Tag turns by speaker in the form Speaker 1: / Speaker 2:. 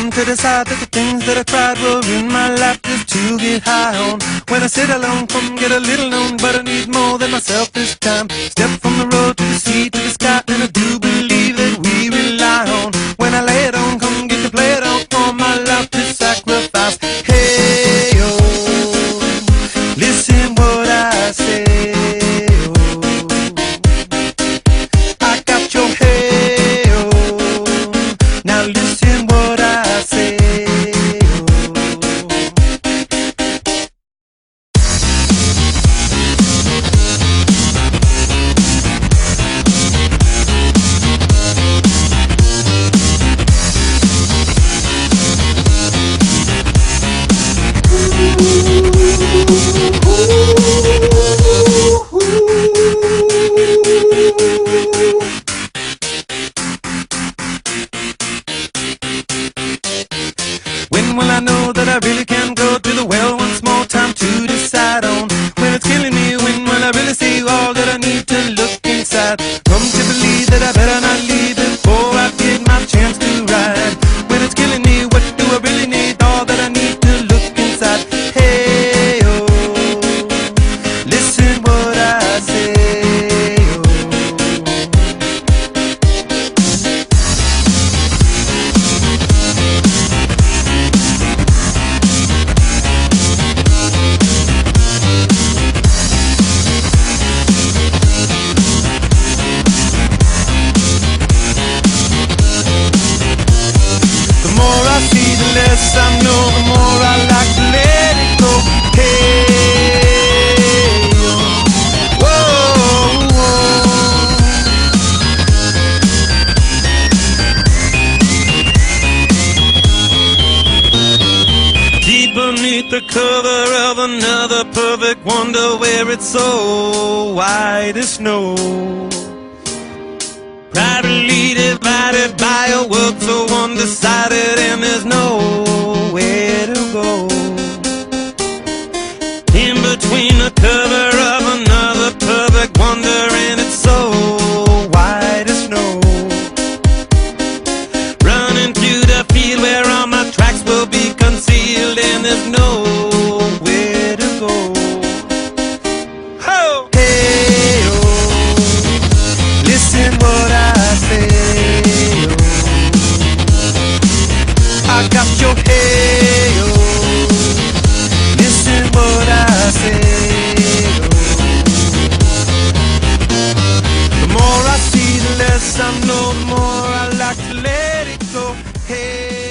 Speaker 1: come to decide that the things that I cried were in my life just to get high on. When I sit alone, come get a little known, but I need more than myself this time. Step from the road to the sea to the sky, and I do believe that we rely on. When I lay it on, come get to play it on, for my life to sacrifice. Hey, oh, listen what I say. When will I know that I really can go to the well once more? Time to decide on. When it's killing me, when will I really see all that I need to look inside? Come to believe that I better not leave before I get my chance to ride. When it's killing me, what do I really need? All that I need to look inside. Hey, oh, listen what I say. The less I know, the more I like to let it go. Hey, whoa, whoa. Deep beneath the cover of another perfect wonder, where it's so white as snow, privately divided by a world so undecided, and there's nowhere to go. In between the cover of another perfect wonder, and it's so white as snow, running through the field where all my tracks will be concealed, and there's nowhere to go. Oh! Hey, oh, listen what I say. I got your hey, oh, listen what I say. The more I see, the less I know, the more I like to let it go. Hey.